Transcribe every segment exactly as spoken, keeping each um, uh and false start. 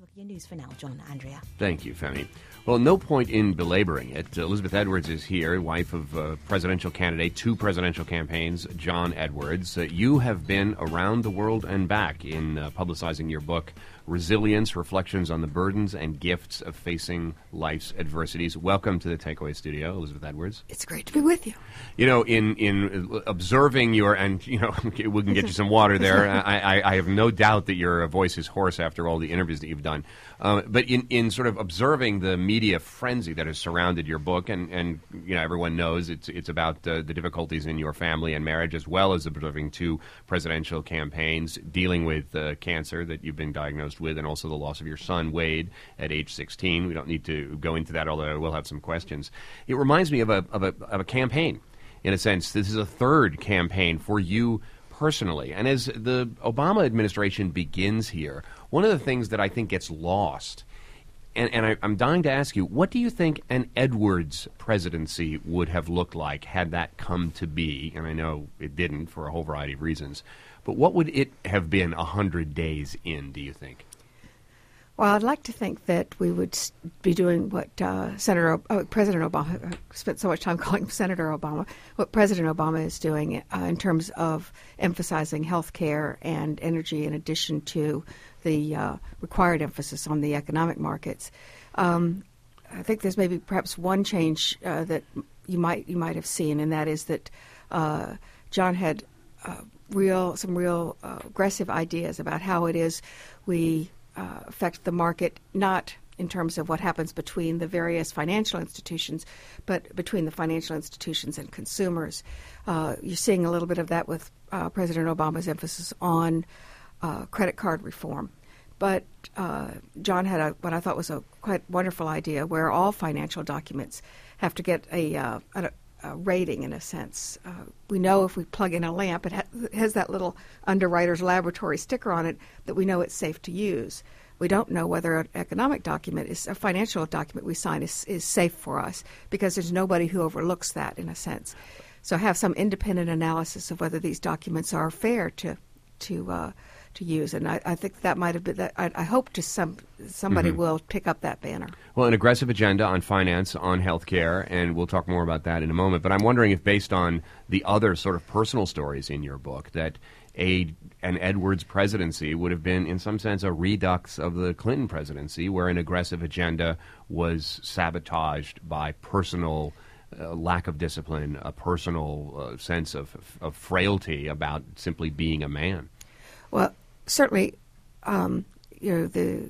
Look, your news for now, John, Andrea. Thank you, Femi. Well, no point in belaboring it. Elizabeth Edwards is here, wife of uh, presidential candidate, two presidential campaigns, John Edwards. Uh, you have been around the world and back in uh, publicizing your book, Resilience, Reflections on the Burdens and Gifts of Facing Life's Adversities. Welcome to the Takeaway Studio, Elizabeth Edwards. It's great to be with you. You know, in, in observing your, and, you know, we can get you some water there. I, I, I have no doubt that your voice is hoarse after all the interviews that you've done. Um, but in, in sort of observing the media frenzy that has surrounded your book, and, and you know, everyone knows it's it's about uh, the difficulties in your family and marriage, as well as observing two presidential campaigns, dealing with uh, cancer that you've been diagnosed with, and also the loss of your son, Wade, at age sixteen. We don't need to go into that, although I will have some questions. It reminds me of a of a, of a campaign, in a sense. This is a third campaign for you personally. And as the Obama administration begins here, one of the things that I think gets lost, and, and I, I'm dying to ask you, what do you think an Edwards presidency would have looked like had that come to be? And I know it didn't for a whole variety of reasons. But what would it have been one hundred days in, do you think? Well, I'd like to think that we would be doing what uh, Senator uh, President Obama uh, spent so much time calling Senator Obama, what President Obama is doing uh, in terms of emphasizing health care and energy in addition to the uh, required emphasis on the economic markets. Um, I think there's maybe perhaps one change uh, that you might you might have seen, and that is that uh, John had uh, real some real uh, aggressive ideas about how it is we Uh, affect the market, not in terms of what happens between the various financial institutions, but between the financial institutions and consumers. Uh, you're seeing a little bit of that with uh, President Obama's emphasis on uh, credit card reform. But uh, John had a, what I thought was a quite wonderful idea where all financial documents have to get a, uh, a, a rating, in a sense. Uh, we know if we plug in a lamp, it, ha- it has that little underwriter's laboratory sticker on it that we know it's safe to use. We don't know whether an economic document, is a financial document we sign is, is safe for us, because there's nobody who overlooks that, in a sense. So have some independent analysis of whether these documents are fair to to uh, to use, and I, I think that might have been that. I, I hope to some somebody mm-hmm. will pick up that banner. Well, an aggressive agenda on finance, on health care, and we'll talk more about that in a moment. But I'm wondering if, based on the other sort of personal stories in your book, that a an Edwards presidency would have been, in some sense, a redux of the Clinton presidency, where an aggressive agenda was sabotaged by personal uh, lack of discipline, a personal uh, sense of, of frailty about simply being a man. Well, certainly, um, you know, the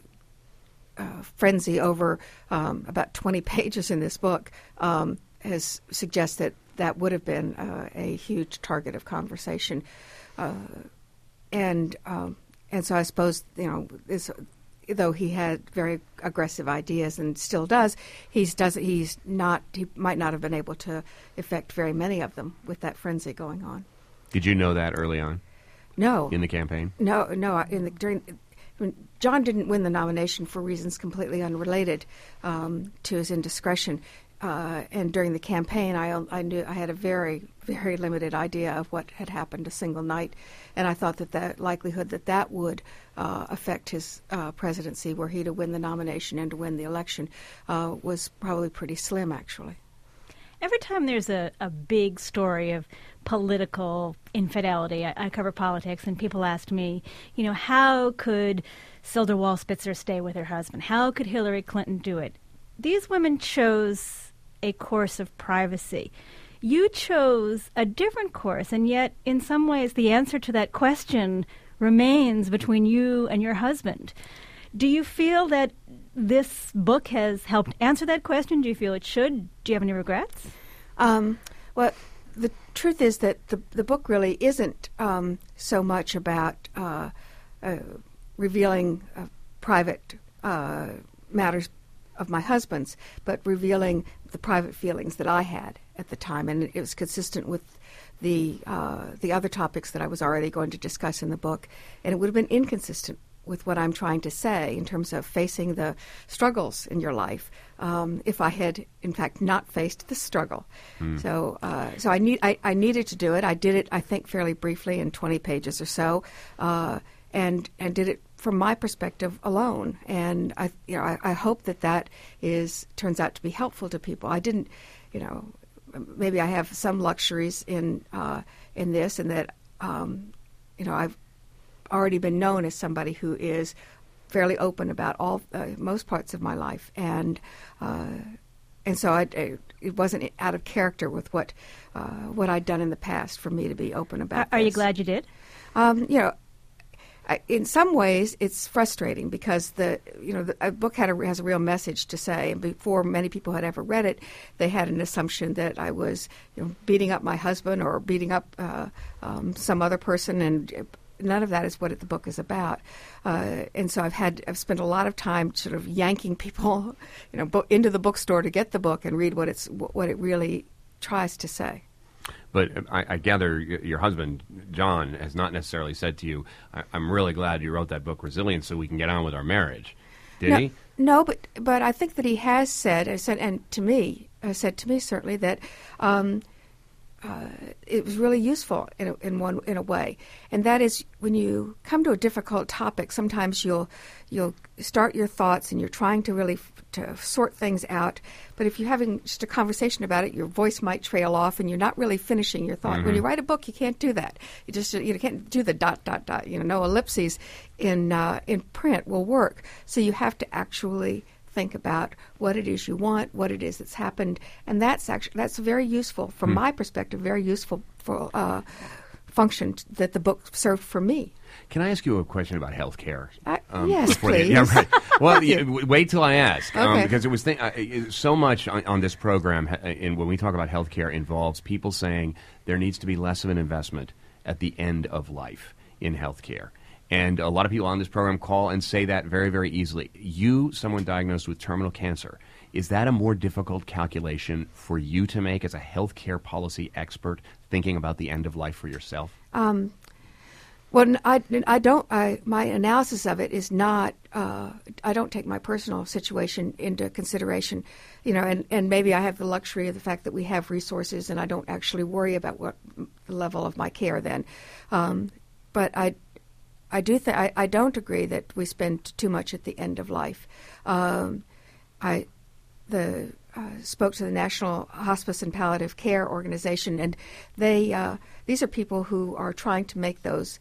uh, frenzy over um, about twenty pages in this book um, has suggests that that would have been uh, a huge target of conversation. Uh, and um, and so I suppose, you know, this, though he had very aggressive ideas and still does, he's does he's not he might not have been able to effect very many of them with that frenzy going on. Did you know that early on? No. In the campaign? No, no. In the, during when John didn't win the nomination for reasons completely unrelated um, to his indiscretion. Uh, and during the campaign, I, I knew I had a very, very limited idea of what had happened a single night, and I thought that the likelihood that that would uh, affect his uh, presidency, were he to win the nomination and to win the election, uh, was probably pretty slim, actually. Every time there's a, a big story of political infidelity, I, I cover politics, and people ask me, you know, how could Silda Wall-Spitzer stay with her husband? How could Hillary Clinton do it? These women chose a course of privacy. You chose a different course, and yet in some ways the answer to that question remains between you and your husband. Do you feel that this book has helped answer that question? Do you feel it should? Do you have any regrets? Um, well, the truth is that the, the book really isn't um, so much about uh, uh, revealing uh, private uh, matters of my husband's, but revealing the private feelings that I had at the time, and it was consistent with the uh, the other topics that I was already going to discuss in the book, and it would have been inconsistent with what I'm trying to say in terms of facing the struggles in your life um, if I had, in fact, not faced the struggle. Mm. So uh, so I, need, I, I needed to do it. I did it, I think, fairly briefly in twenty pages or so, uh, and and did it from my perspective alone, and I, you know, I, I hope that that is turns out to be helpful to people. I didn't, you know, maybe I have some luxuries in uh, in this, and that um, you know I've already been known as somebody who is fairly open about all uh, most parts of my life, and uh, and so I, I, it wasn't out of character with what uh, what I'd done in the past for me to be open about. Are, are this. you glad you did? Um, you know. I, in some ways, it's frustrating because the you know the a book had a, has a real message to say. And before many people had ever read it, they had an assumption that I was you know beating up my husband or beating up uh, um, some other person, and none of that is what the book is about. Uh, and so I've had I've spent a lot of time sort of yanking people, you know, bo- into the bookstore to get the book and read what it's what it really tries to say. But I, I gather your husband, John, has not necessarily said to you, I, I'm really glad you wrote that book, Resilience, so we can get on with our marriage. Did no, he? No, but but I think that he has said, and to me, has said to me certainly that um, uh, it was really useful in a, in one in a way, and that is when you come to a difficult topic, sometimes you'll you'll start your thoughts and you're trying to really f- to sort things out. But if you're having just a conversation about it, your voice might trail off, and you're not really finishing your thought. Mm-hmm. When you write a book, you can't do that. You just you can't do the dot dot dot. You know, no ellipses in uh, in print will work. So you have to actually think about what it is you want, what it is that's happened, and that's actually that's very useful from hmm. my perspective. Very useful for uh, function that the book served for me. Can I ask you a question about health care? Uh, um, yes, please. The, yeah, right. Well, yeah, wait till I ask, um, okay. because it was th- uh, so much on, on this program, uh, in, when we talk about health care, involves people saying there needs to be less of an investment at the end of life in health care. And a lot of people on this program call and say that very, very easily. You, someone diagnosed with terminal cancer, is that a more difficult calculation for you to make as a health care policy expert, thinking about the end of life for yourself? Um, well, I, I don't. I, my analysis of it is not. Uh, I don't take my personal situation into consideration, you know. And, and maybe I have the luxury of the fact that we have resources, and I don't actually worry about what the level of my care then. Um, but I. I do. Th- I, I don't agree that we spend too much at the end of life. Um, I the uh, spoke to the National Hospice and Palliative Care Organization, and they uh, these are people who are trying to make those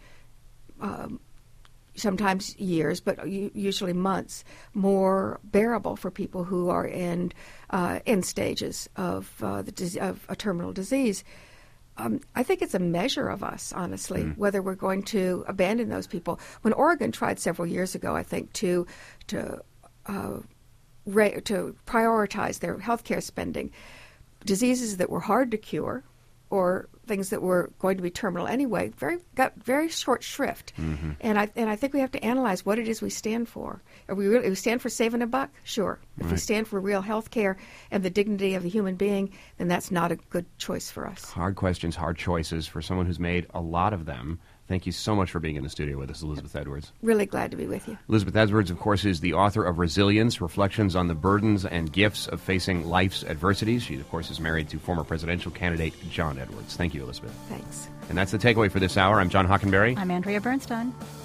um, sometimes years, but u- usually months, more bearable for people who are in uh, end stages of uh, the dis- of a terminal disease. Um, I think it's a measure of us, honestly, mm. whether we're going to abandon those people. When Oregon tried several years ago, I think, to to uh, ra- to prioritize their healthcare spending, diseases that were hard to cure or things that were going to be terminal anyway, very got very short shrift. Mm-hmm. And I and I think we have to analyze what it is we stand for. Are we really, we stand for saving a buck? Sure. If right. we stand for real health care and the dignity of a human being, then that's not a good choice for us. Hard questions, hard choices for someone who's made a lot of them. Thank you so much for being in the studio with us, Elizabeth Edwards. Really glad to be with you. Elizabeth Edwards, of course, is the author of Resilience, Reflections on the Burdens and Gifts of Facing Life's Adversities. She, of course, is married to former presidential candidate John Edwards. Thank you, Elizabeth. Thanks. And that's the takeaway for this hour. I'm John Hockenberry. I'm Andrea Bernstein.